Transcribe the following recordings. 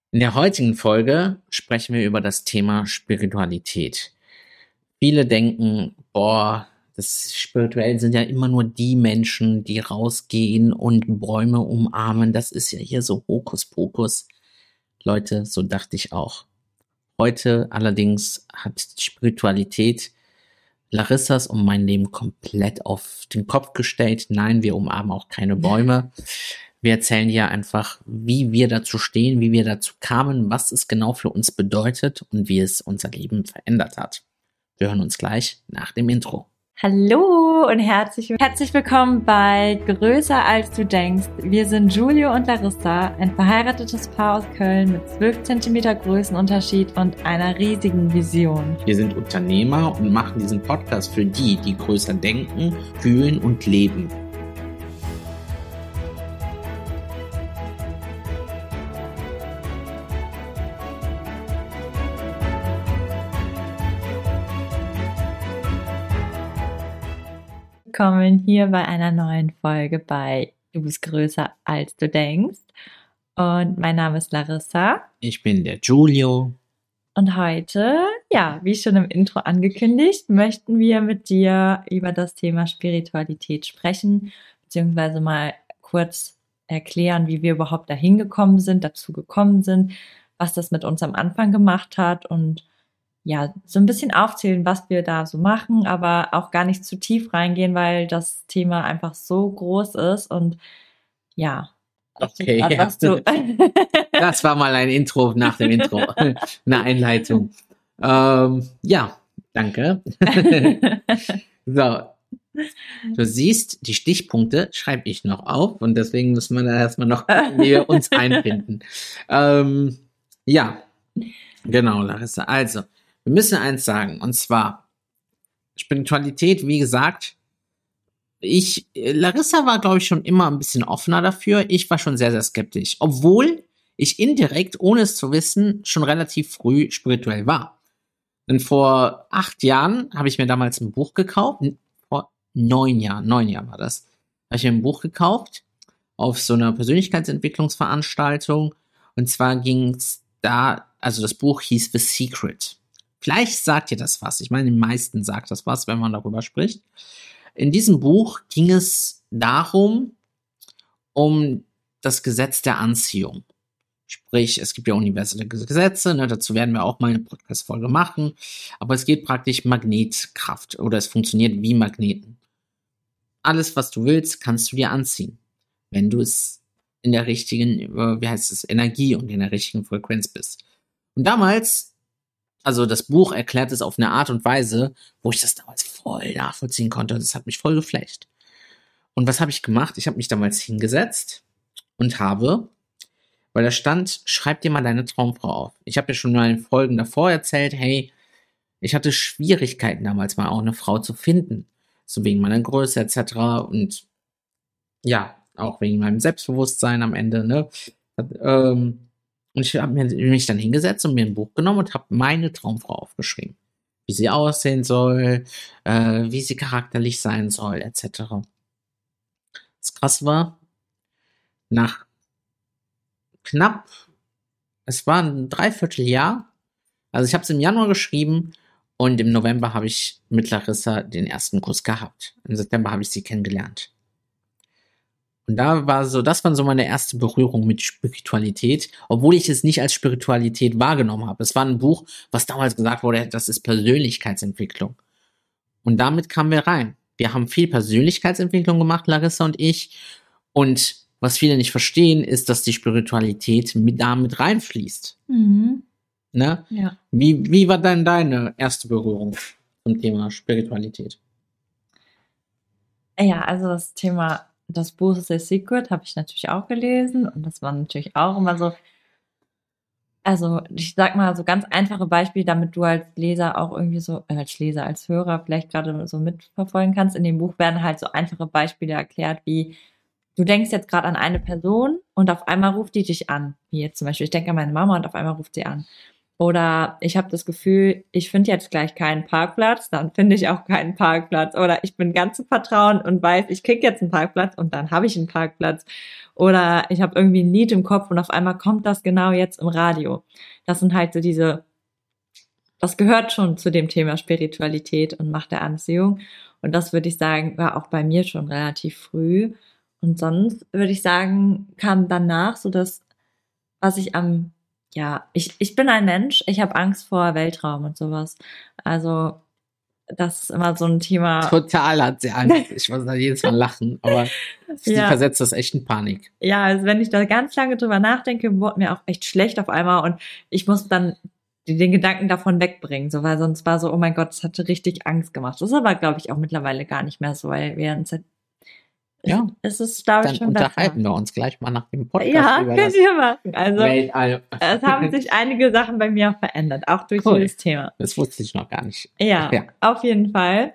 In der heutigen Folge sprechen wir über das Thema Spiritualität. Viele denken, das spirituell sind ja immer nur die Menschen, die rausgehen und Bäume umarmen. Das ist ja hier so Hokuspokus. Leute, so dachte ich auch. Heute allerdings hat Spiritualität Larissas und mein Leben komplett auf den Kopf gestellt. Nein, wir umarmen auch keine Bäume. Wir erzählen dir einfach, wie wir dazu stehen, wie wir dazu kamen, was es genau für uns bedeutet und wie es unser Leben verändert hat. Wir hören uns gleich nach dem Intro. Hallo und herzlich willkommen bei Größer als du denkst. Wir sind Julio und Larissa, ein verheiratetes Paar aus Köln mit 12 cm Größenunterschied und einer riesigen Vision. Wir sind Unternehmer und machen diesen Podcast für die, die größer denken, fühlen und leben. Willkommen hier bei einer neuen Folge bei Du bist größer als du denkst. Und mein Name ist Larissa. Ich bin der Julio. Und heute, wie schon im Intro angekündigt, möchten wir mit dir über das Thema Spiritualität sprechen, beziehungsweise mal kurz erklären, wie wir überhaupt dazu gekommen sind, was das mit uns am Anfang gemacht hat und so ein bisschen aufzählen, was wir da so machen, aber auch gar nicht zu tief reingehen, weil das Thema einfach so groß ist und Okay, das war mal ein Intro nach dem Intro, eine Einleitung. Danke. So, du siehst, die Stichpunkte schreibe ich noch auf und deswegen müssen wir da erstmal noch gucken, wie wir uns einfinden. Genau, Larissa. Also, wir müssen eins sagen, und zwar Spiritualität, wie gesagt, Larissa war, glaube ich, schon immer ein bisschen offener dafür. Ich war schon sehr, sehr skeptisch, obwohl ich indirekt, ohne es zu wissen, schon relativ früh spirituell war. Denn vor 8 Jahren habe ich mir damals ein Buch gekauft, vor 9 Jahren war das, habe ich mir ein Buch gekauft auf so einer Persönlichkeitsentwicklungsveranstaltung, und zwar ging es da, also das Buch hieß The Secret. Vielleicht sagt ihr das was. Ich meine, den meisten sagt das was, wenn man darüber spricht. In diesem Buch ging es um das Gesetz der Anziehung. Sprich, es gibt ja universelle Gesetze, dazu werden wir auch mal eine Podcast-Folge machen. Aber es geht praktisch Magnetkraft oder es funktioniert wie Magneten. Alles, was du willst, kannst du dir anziehen, wenn du es in der richtigen, Energie und in der richtigen Frequenz bist. Und damals, also das Buch erklärt es auf eine Art und Weise, wo ich das damals voll nachvollziehen konnte. Das hat mich voll geflasht. Und was habe ich gemacht? Ich habe mich damals hingesetzt und weil da stand, schreib dir mal deine Traumfrau auf. Ich habe ja schon mal in Folgen davor erzählt, hey, ich hatte Schwierigkeiten damals mal auch eine Frau zu finden. So wegen meiner Größe etc. Und auch wegen meinem Selbstbewusstsein am Ende, Und ich habe mich dann hingesetzt und mir ein Buch genommen und habe meine Traumfrau aufgeschrieben. Wie sie aussehen soll, wie sie charakterlich sein soll, etc. Das Krasse war, nach es war ein Dreivierteljahr, also ich habe es im Januar geschrieben und im November habe ich mit Larissa den ersten Kuss gehabt. Im September habe ich sie kennengelernt. Und das war so meine erste Berührung mit Spiritualität, obwohl ich es nicht als Spiritualität wahrgenommen habe. Es war ein Buch, was damals gesagt wurde, das ist Persönlichkeitsentwicklung. Und damit kamen wir rein. Wir haben viel Persönlichkeitsentwicklung gemacht, Larissa und ich. Und was viele nicht verstehen, ist, dass die Spiritualität damit reinfließt. Mhm. Ne? Ja. Wie war denn deine erste Berührung zum Thema Spiritualität? Ja, also das Buch The Secret habe ich natürlich auch gelesen und das war natürlich auch immer so, also ich sag mal so ganz einfache Beispiele, damit du als Leser auch irgendwie so, als Hörer vielleicht gerade so mitverfolgen kannst. In dem Buch werden halt so einfache Beispiele erklärt, wie du denkst jetzt gerade an eine Person und auf einmal ruft die dich an. Wie jetzt zum Beispiel, ich denke an meine Mama und auf einmal ruft sie an. Oder ich habe das Gefühl, ich finde jetzt gleich keinen Parkplatz, dann finde ich auch keinen Parkplatz. Oder ich bin ganz im Vertrauen und weiß, ich krieg jetzt einen Parkplatz und dann habe ich einen Parkplatz. Oder ich habe irgendwie ein Lied im Kopf und auf einmal kommt das genau jetzt im Radio. Das sind halt so das gehört schon zu dem Thema Spiritualität und Macht der Anziehung. Und das würde ich sagen, war auch bei mir schon relativ früh. Und sonst würde ich sagen, kam danach so das, was ich ich bin ein Mensch, ich habe Angst vor Weltraum und sowas. Also das ist immer so ein Thema. Total hat sie Angst. Ich muss da jedes Mal lachen, aber sie Ja. versetzt das echt in Panik. Ja, also wenn ich da ganz lange drüber nachdenke, wurde mir auch echt schlecht auf einmal und ich muss dann den Gedanken davon wegbringen, so, weil sonst war so, oh mein Gott, das hatte richtig Angst gemacht. Das ist aber, glaube ich, auch mittlerweile gar nicht mehr so, weil wir uns Ja. es ist, glaube Dann ich, schon unterhalten besser. wir uns gleich mal nach dem Podcast Ja, über könnt das ihr machen. Also Weltall. es haben sich einige Sachen bei mir auch verändert, auch durch Cool. dieses Thema. Das wusste ich noch gar nicht. Ja, Ja. auf jeden Fall.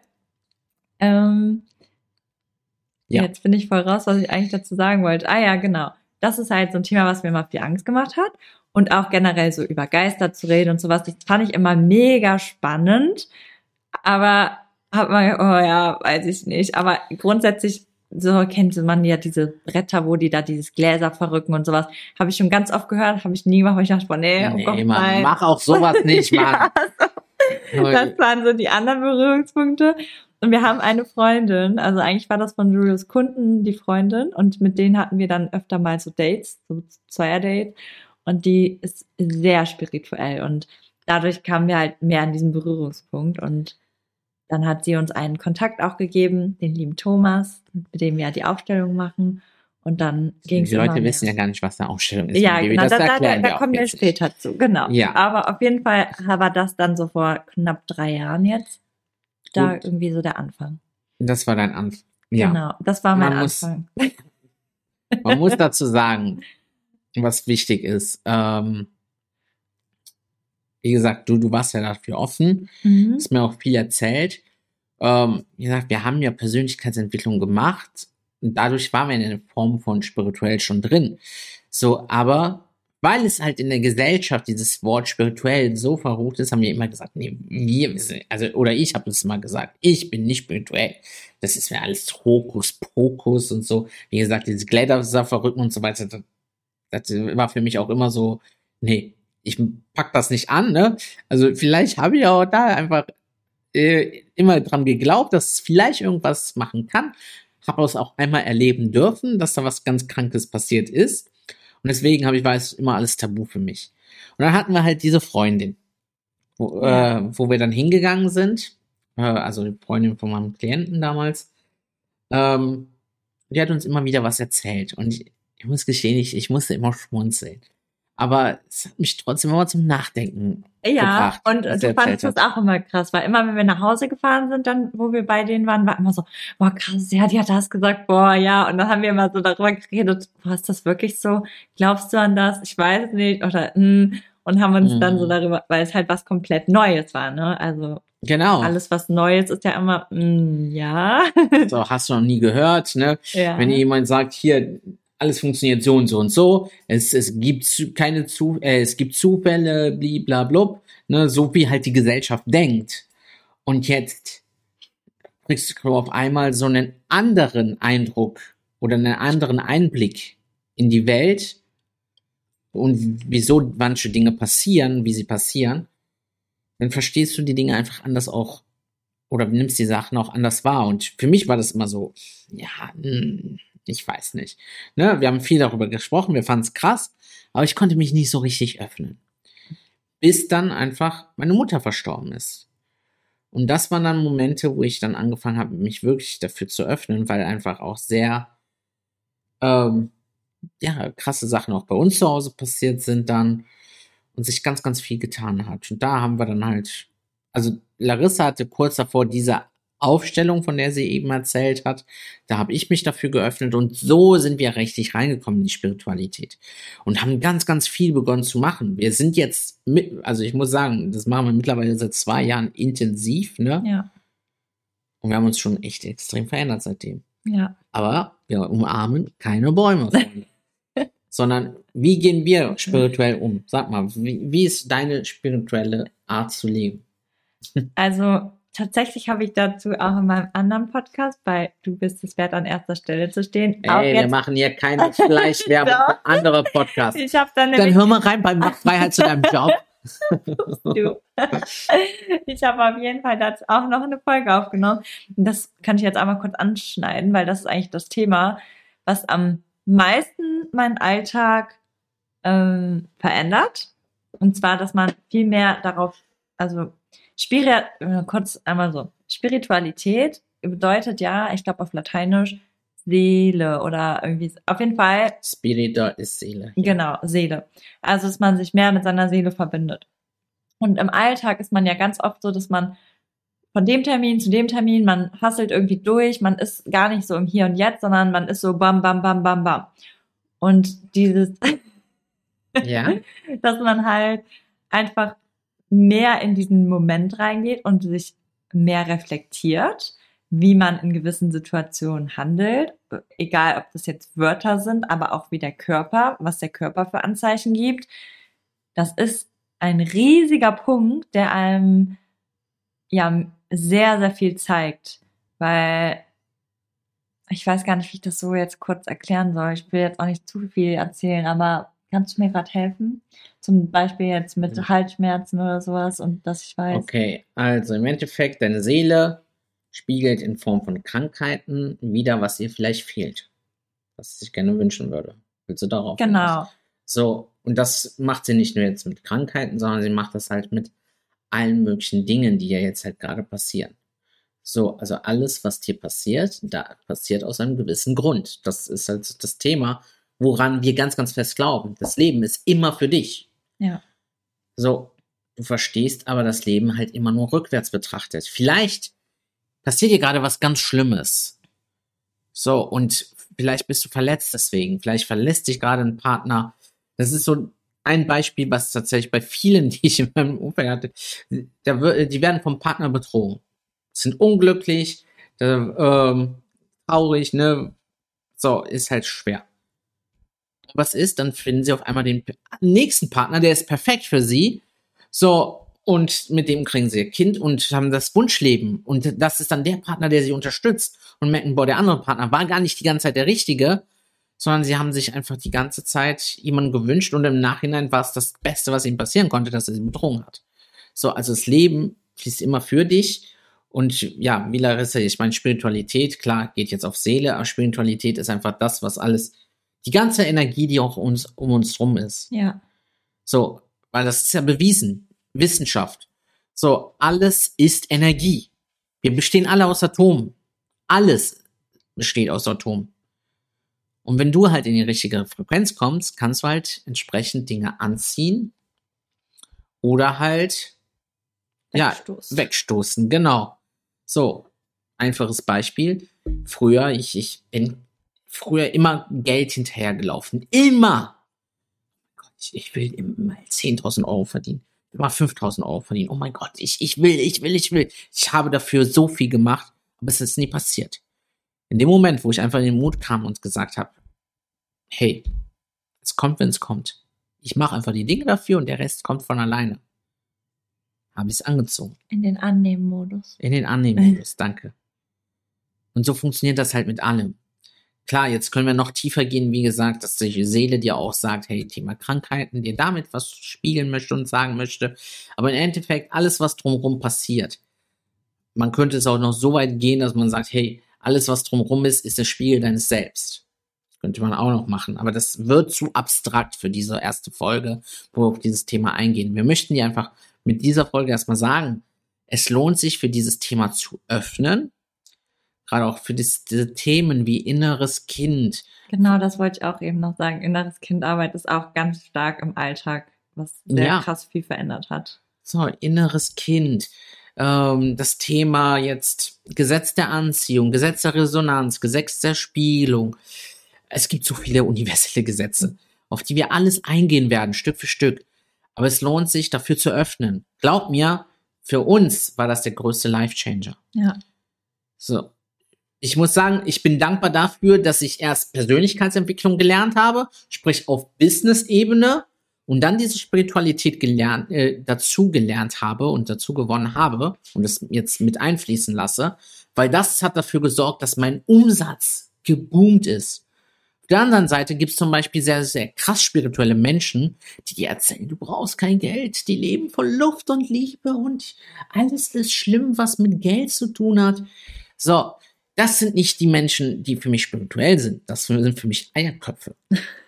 Ja. Jetzt bin ich voll raus, was ich eigentlich dazu sagen wollte. Ah ja, genau. Das ist halt so ein Thema, was mir immer viel Angst gemacht hat. Und auch generell so über Geister zu reden und sowas. Das fand ich immer mega spannend. Aber hat man, oh ja, weiß ich nicht. Aber grundsätzlich, so kennt man ja diese Bretter, wo die da dieses Gläser verrücken und sowas. Habe ich schon ganz oft gehört, habe ich nie gemacht, weil ich dachte, boah, nee, oh Gott, Nee, Mann, nein. mach auch sowas nicht, Mann. Ja, das waren so die anderen Berührungspunkte. Und wir haben eine Freundin, also eigentlich war das von Julius Kunden die Freundin und mit denen hatten wir dann öfter mal so Dates, so Zweier-Date und die ist sehr spirituell und dadurch kamen wir halt mehr an diesen Berührungspunkt und dann hat sie uns einen Kontakt auch gegeben, den lieben Thomas, mit dem wir die Aufstellung machen und dann ging es Die immer Leute mehr. wissen ja gar nicht, was eine Ausstellung ist. Ja, Baby. genau, Das da erklären wir auch kommen wir jetzt nicht. später zu, genau. Ja. Aber auf jeden Fall war das dann so vor knapp 3 Jahren jetzt, da Gut. irgendwie so der Anfang. Das war dein Anfang. Ja. Genau, das war mein Man muss- Anfang. Man muss dazu sagen, was wichtig ist. Wie gesagt, du warst ja dafür offen. Mhm. Hast mir auch viel erzählt. Wie gesagt, wir haben ja Persönlichkeitsentwicklung gemacht und dadurch waren wir in einer Form von spirituell schon drin. So, aber weil es halt in der Gesellschaft dieses Wort spirituell so verrucht ist, haben wir immer gesagt, nee, oder ich habe es immer gesagt, ich bin nicht spirituell. Das ist mir alles Hokuspokus und so. Wie gesagt, diese Gläser verrücken und so weiter, das war für mich auch immer so, nee, ich pack das nicht an, ne? Also vielleicht habe ich auch da einfach immer dran geglaubt, dass es vielleicht irgendwas machen kann. Habe es auch einmal erleben dürfen, dass da was ganz Krankes passiert ist. Und deswegen war es immer alles tabu für mich. Und dann hatten wir halt diese Freundin, wo wir dann hingegangen sind. Also die Freundin von meinem Klienten damals. Die hat uns immer wieder was erzählt. Und ich muss gestehen, ich musste immer schmunzeln. Aber es hat mich trotzdem immer zum Nachdenken Ja, gebracht, und was du er fandest erzählt das auch immer krass, weil immer, wenn wir nach Hause gefahren sind, dann, wo wir bei denen waren, war immer so, boah, krass, ja, die hat das gesagt, boah, ja, und dann haben wir immer so darüber geredet, boah, ist das wirklich so? Glaubst du an das? Ich weiß nicht, oder, und haben uns dann so darüber, weil es halt was komplett Neues war, ne, also, Genau. alles, was Neues ist ja immer, ja. So, hast du noch nie gehört, ne? Ja. Wenn jemand sagt, hier, alles funktioniert so und so und so, es gibt es gibt Zufälle, bliblablub, ne, so wie halt die Gesellschaft denkt. Und jetzt kriegst du auf einmal so einen anderen Eindruck oder einen anderen Einblick in die Welt und wieso manche Dinge passieren, wie sie passieren, dann verstehst du die Dinge einfach anders auch oder nimmst die Sachen auch anders wahr. Und für mich war das immer so, ja, ich weiß nicht. Ne? Wir haben viel darüber gesprochen, wir fanden es krass, aber ich konnte mich nicht so richtig öffnen. Bis dann einfach meine Mutter verstorben ist. Und das waren dann Momente, wo ich dann angefangen habe, mich wirklich dafür zu öffnen, weil einfach auch sehr krasse Sachen auch bei uns zu Hause passiert sind dann und sich ganz, ganz viel getan hat. Und da haben wir dann halt, also Larissa hatte kurz davor diese Aufstellung, von der sie eben erzählt hat, da habe ich mich dafür geöffnet und so sind wir richtig reingekommen in die Spiritualität und haben ganz, ganz viel begonnen zu machen. Wir sind jetzt, also ich muss sagen, das machen wir mittlerweile seit 2 Jahren intensiv, ne? Ja. Und wir haben uns schon echt extrem verändert seitdem. Ja. Aber wir umarmen keine Bäume. sondern wie gehen wir spirituell um? Sag mal, wie ist deine spirituelle Art zu leben? Also tatsächlich habe ich dazu auch in meinem anderen Podcast, bei Du bist es wert, an erster Stelle zu stehen. Auch Ey, wir machen hier keine Schleichwerbung für andere Podcasts. Ich habe dann Dann hör mal rein bei Machtfreiheit zu deinem Job. Du. Ich habe auf jeden Fall dazu auch noch eine Folge aufgenommen. Und das kann ich jetzt einmal kurz anschneiden, weil das ist eigentlich das Thema, was am meisten meinen Alltag verändert. Und zwar, dass man viel mehr darauf, also kurz einmal so, Spiritualität bedeutet ja, ich glaube auf Lateinisch, Seele oder irgendwie, auf jeden Fall. Spirita ist Seele. Genau, Seele. Also, dass man sich mehr mit seiner Seele verbindet. Und im Alltag ist man ja ganz oft so, dass man von dem Termin zu dem Termin, man hasselt irgendwie durch, man ist gar nicht so im Hier und Jetzt, sondern man ist so bam, bam, bam, bam, bam. Und dieses, Ja. dass man halt einfach mehr in diesen Moment reingeht und sich mehr reflektiert, wie man in gewissen Situationen handelt, egal ob das jetzt Wörter sind, aber auch wie der Körper, was der Körper für Anzeichen gibt. Das ist ein riesiger Punkt, der einem ja sehr, sehr viel zeigt, weil ich weiß gar nicht, wie ich das so jetzt kurz erklären soll. Ich will jetzt auch nicht zu viel erzählen, aber kannst du mir gerade helfen? Zum Beispiel jetzt mit Halsschmerzen oder sowas und dass ich weiß. Okay, also im Endeffekt, deine Seele spiegelt in Form von Krankheiten wieder, was ihr vielleicht fehlt, was sie sich gerne wünschen würde. Willst du darauf Genau. hinaus? So, und das macht sie nicht nur jetzt mit Krankheiten, sondern sie macht das halt mit allen möglichen Dingen, die ja jetzt halt gerade passieren. So, also alles, was dir passiert, da passiert aus einem gewissen Grund. Das ist halt das Thema, woran wir ganz, ganz fest glauben. Das Leben ist immer für dich. Ja. So, du verstehst aber das Leben halt immer nur rückwärts betrachtet. Vielleicht passiert dir gerade was ganz Schlimmes. So, und vielleicht bist du verletzt deswegen. Vielleicht verlässt dich gerade ein Partner. Das ist so ein Beispiel, was tatsächlich bei vielen, die ich in meinem Umfeld hatte, die werden vom Partner betrogen. Sind unglücklich, traurig, ne? So, ist halt schwer. Was ist? Dann finden sie auf einmal den nächsten Partner, der ist perfekt für sie. So, und mit dem kriegen sie ihr Kind und haben das Wunschleben. Und das ist dann der Partner, der sie unterstützt. Und merken, boah, der andere Partner war gar nicht die ganze Zeit der Richtige, sondern sie haben sich einfach die ganze Zeit jemanden gewünscht und im Nachhinein war es das Beste, was ihnen passieren konnte, dass er sie betrogen hat. So, also das Leben fließt immer für dich. Und ja, wie Larissa, ich meine, Spiritualität, klar, geht jetzt auf Seele, aber Spiritualität ist einfach das, was alles, die ganze Energie, die auch um uns rum ist. Ja. So, weil das ist ja bewiesen. Wissenschaft. So, alles ist Energie. Wir bestehen alle aus Atomen. Alles besteht aus Atomen. Und wenn du halt in die richtige Frequenz kommst, kannst du halt entsprechend Dinge anziehen oder halt wegstoßen. Genau. So, einfaches Beispiel. Früher, ich bin früher immer Geld hinterhergelaufen. Immer. Ich will immer 10.000 Euro verdienen. Immer 5.000 Euro verdienen. Oh mein Gott, ich will. Ich habe dafür so viel gemacht, aber es ist nie passiert. In dem Moment, wo ich einfach in den Mut kam und gesagt habe, hey, es kommt, wenn es kommt. Ich mache einfach die Dinge dafür und der Rest kommt von alleine. Habe ich es angezogen. In den Annehmen-Modus. In den Annehmen-Modus, danke. Und so funktioniert das halt mit allem. Klar, jetzt können wir noch tiefer gehen, wie gesagt, dass die Seele dir auch sagt, hey, Thema Krankheiten, dir damit was spiegeln möchte und sagen möchte. Aber im Endeffekt, alles, was drumherum passiert, man könnte es auch noch so weit gehen, dass man sagt, hey, alles, was drumherum ist der Spiegel deines Selbst. Das könnte man auch noch machen. Aber das wird zu abstrakt für diese erste Folge, wo wir auf dieses Thema eingehen. Wir möchten dir einfach mit dieser Folge erstmal sagen, es lohnt sich für dieses Thema zu öffnen. Gerade auch für diese Themen wie inneres Kind. Genau, das wollte ich auch eben noch sagen. Inneres Kindarbeit ist auch ganz stark im Alltag, was sehr krass viel verändert hat. So, inneres Kind. Das Thema jetzt Gesetz der Anziehung, Gesetz der Resonanz, Gesetz der Spiegelung. Es gibt so viele universelle Gesetze, auf die wir alles eingehen werden, Stück für Stück. Aber es lohnt sich, dafür zu öffnen. Glaub mir, für uns war das der größte Life-Changer. Ja. So. ich muss sagen, ich bin dankbar dafür, dass ich erst Persönlichkeitsentwicklung gelernt habe, sprich auf Business-Ebene, und dann diese Spiritualität dazu gelernt habe und dazu gewonnen habe und es jetzt mit einfließen lasse, weil das hat dafür gesorgt, dass mein Umsatz geboomt ist. Auf der anderen Seite gibt es zum Beispiel sehr, sehr krass spirituelle Menschen, die dir erzählen, du brauchst kein Geld, die leben voll Luft und Liebe und alles ist schlimm, was mit Geld zu tun hat. So, das sind nicht die Menschen, die für mich spirituell sind. Das sind für mich Eierköpfe.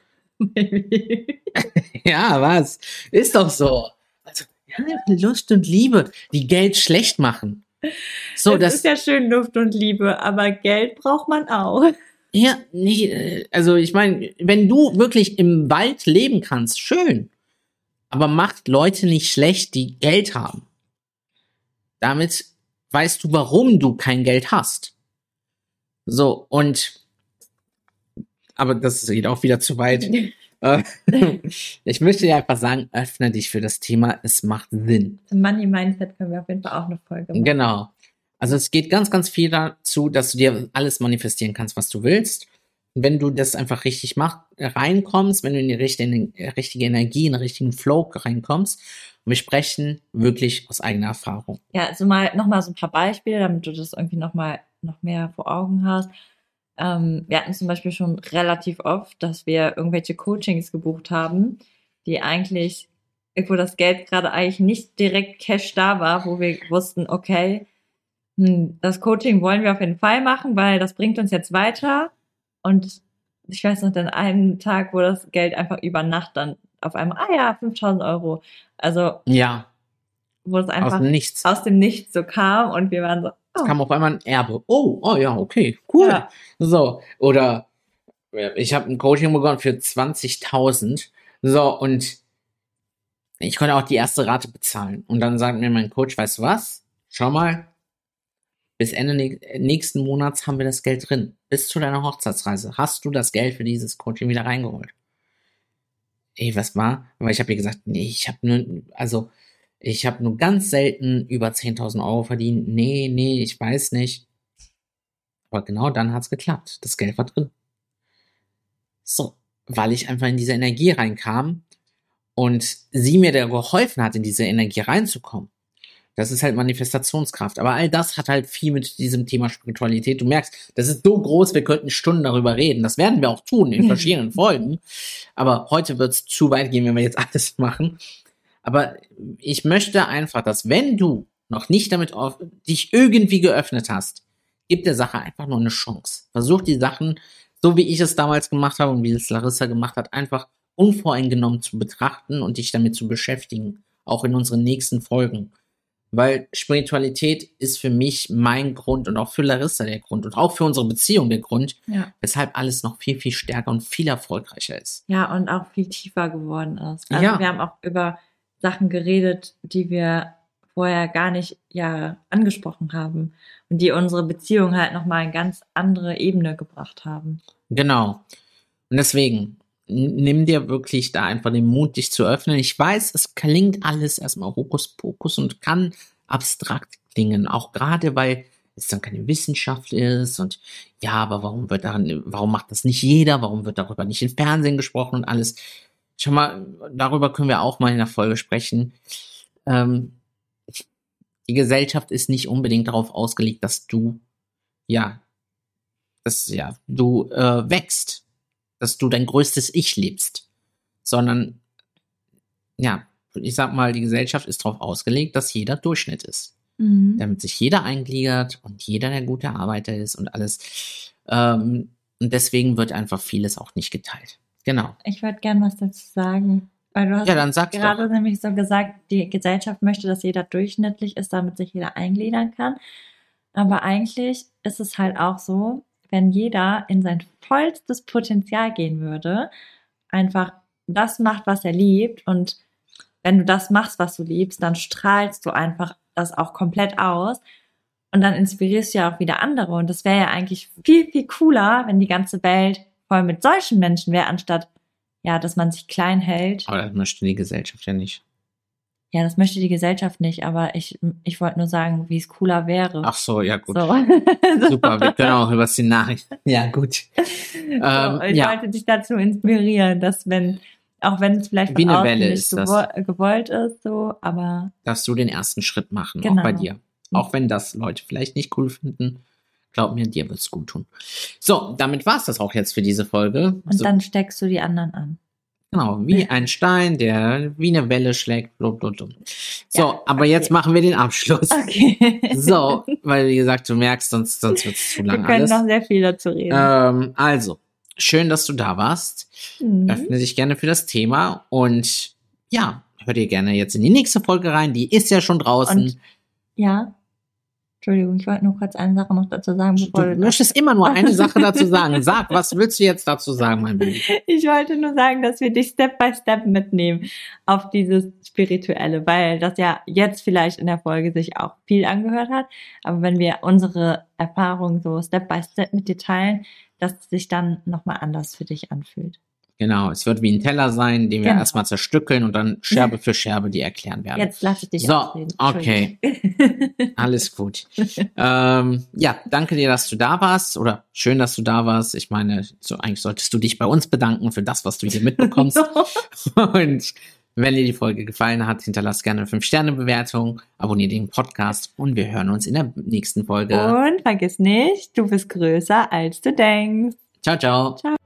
Ja, was? Ist doch so. Also, ja, Lust und Liebe, die Geld schlecht machen. So, das ist ja schön, Luft und Liebe, aber Geld braucht man auch. Ja, nee, also ich meine, wenn du wirklich im Wald leben kannst, schön. Aber macht Leute nicht schlecht, die Geld haben. Damit weißt du, warum du kein Geld hast. So, aber das geht auch wieder zu weit. Ich möchte dir einfach sagen, öffne dich für das Thema, es macht Sinn. Zum Money Mindset können wir auf jeden Fall auch eine Folge machen. Genau. Also es geht ganz, ganz viel dazu, dass du dir alles manifestieren kannst, was du willst. Und wenn du das einfach richtig reinkommst, wenn du in die richtige Energie, in den richtigen Flow reinkommst, und wir sprechen wirklich aus eigener Erfahrung. Ja, also nochmal so ein paar Beispiele, damit du das irgendwie noch mehr vor Augen hast. Wir hatten zum Beispiel schon relativ oft, dass wir irgendwelche Coachings gebucht haben, die eigentlich, wo das Geld gerade eigentlich nicht direkt Cash da war, wo wir wussten, okay, das Coaching wollen wir auf jeden Fall machen, weil das bringt uns jetzt weiter. Und ich weiß noch, dann einen Tag, wo das Geld einfach über Nacht dann auf einmal, 5.000 Euro. Also, ja, wo es einfach aus dem Nichts so kam und wir waren so, es kam auf einmal ein Erbe. Oh ja, okay, cool. Ja. So, oder ich habe ein Coaching begonnen für 20.000. So, und ich konnte auch die erste Rate bezahlen. Und dann sagt mir mein Coach, weißt du was? Schau mal, bis Ende nächsten Monats haben wir das Geld drin. Bis zu deiner Hochzeitsreise hast du das Geld für dieses Coaching wieder reingeholt. Was war? Weil ich habe ihr gesagt, nee, ich habe nur ganz selten über 10.000 Euro verdient. Nee, ich weiß nicht. Aber genau dann hat's geklappt. Das Geld war drin. So, weil ich einfach in diese Energie reinkam und sie mir da geholfen hat, in diese Energie reinzukommen. Das ist halt Manifestationskraft. Aber all das hat halt viel mit diesem Thema Spiritualität. Du merkst, das ist so groß, wir könnten Stunden darüber reden. Das werden wir auch tun in verschiedenen Folgen. Aber heute wird's zu weit gehen, wenn wir jetzt alles machen. Aber ich möchte einfach, dass wenn du noch nicht damit dich irgendwie geöffnet hast, gib der Sache einfach nur eine Chance. Versuch die Sachen, so wie ich es damals gemacht habe und wie es Larissa gemacht hat, einfach unvoreingenommen zu betrachten und dich damit zu beschäftigen. Auch in unseren nächsten Folgen. Weil Spiritualität ist für mich mein Grund und auch für Larissa der Grund und auch für unsere Beziehung der Grund, weshalb alles noch viel, viel stärker und viel erfolgreicher ist. Ja, und auch viel tiefer geworden ist. Also wir haben auch über Sachen geredet, die wir vorher gar nicht angesprochen haben und die unsere Beziehung halt nochmal eine ganz andere Ebene gebracht haben. Genau. Und deswegen, nimm dir wirklich da einfach den Mut, dich zu öffnen. Ich weiß, es klingt alles erstmal Hokuspokus und kann abstrakt klingen, auch gerade weil es dann keine Wissenschaft ist und aber warum macht das nicht jeder? Warum wird darüber nicht im Fernsehen gesprochen und alles? Schon mal, darüber können wir auch mal in der Folge sprechen. Die Gesellschaft ist nicht unbedingt darauf ausgelegt, dass du wächst, dass du dein größtes Ich lebst, sondern ich sag mal, die Gesellschaft ist darauf ausgelegt, dass jeder Durchschnitt ist, damit sich jeder eingliedert und jeder der gute Arbeiter ist und alles. Und deswegen wird einfach vieles auch nicht geteilt. Genau. Ich würde gerne was dazu sagen. Weil du hast gerade nämlich so gesagt, die Gesellschaft möchte, dass jeder durchschnittlich ist, damit sich jeder eingliedern kann. Aber eigentlich ist es halt auch so, wenn jeder in sein vollstes Potenzial gehen würde, einfach das macht, was er liebt. Und wenn du das machst, was du liebst, dann strahlst du einfach das auch komplett aus. Und dann inspirierst du ja auch wieder andere. Und das wäre ja eigentlich viel, viel cooler, wenn die ganze Welt voll mit solchen Menschen wäre, anstatt dass man sich klein hält. Aber das möchte die Gesellschaft ja nicht. Ja, das möchte die Gesellschaft nicht, aber ich wollte nur sagen, wie es cooler wäre. Ach so, ja gut. So. Super, wir können auch über Szenarien. Ja, gut. So, ich wollte dich dazu inspirieren, dass auch wenn es vielleicht Wie von eine außen Welle nicht ist das. gewollt ist, so, aber Darfst du den ersten Schritt machen, Genau. auch bei dir. Auch wenn das Leute vielleicht nicht cool finden. Glaub mir, dir wird's gut tun. So, damit war's das auch jetzt für diese Folge. und dann steckst du die anderen an. Genau, wie ein Stein, der wie eine Welle schlägt. Blub, blub, blub. So, Ja, aber okay. jetzt machen wir den Abschluss. Okay. So, weil wie gesagt, du merkst, sonst wird's zu Wir lang können alles. noch sehr viel dazu reden. Also, schön, dass du da warst. Mhm. Öffne dich gerne für das Thema und ja, hör dir gerne jetzt in die nächste Folge rein. Die ist ja schon draußen. Und ja, Entschuldigung, ich wollte nur kurz eine Sache noch dazu sagen, bevor Du möchtest immer nur eine Sache dazu sagen. Sag, was willst du jetzt dazu sagen, mein Baby? Ich wollte nur sagen, dass wir dich Step by Step mitnehmen auf dieses Spirituelle, weil das ja jetzt vielleicht in der Folge sich auch viel angehört hat, aber wenn wir unsere Erfahrungen so Step by Step mit dir teilen, dass es sich dann nochmal anders für dich anfühlt. Genau, es wird wie ein Teller sein, den wir Genau. erstmal zerstückeln und dann Scherbe für Scherbe die erklären werden. Jetzt lasse ich dich So, ausreden. okay. Alles gut. Ja, danke dir, dass du da warst oder schön, dass du da warst. Ich meine, so eigentlich solltest du dich bei uns bedanken für das, was du hier mitbekommst. Und wenn dir die Folge gefallen hat, hinterlass gerne eine 5-Sterne-Bewertung, abonniere den Podcast und wir hören uns in der nächsten Folge. Und vergiss nicht, du bist größer, als du denkst. Ciao, ciao. Ciao.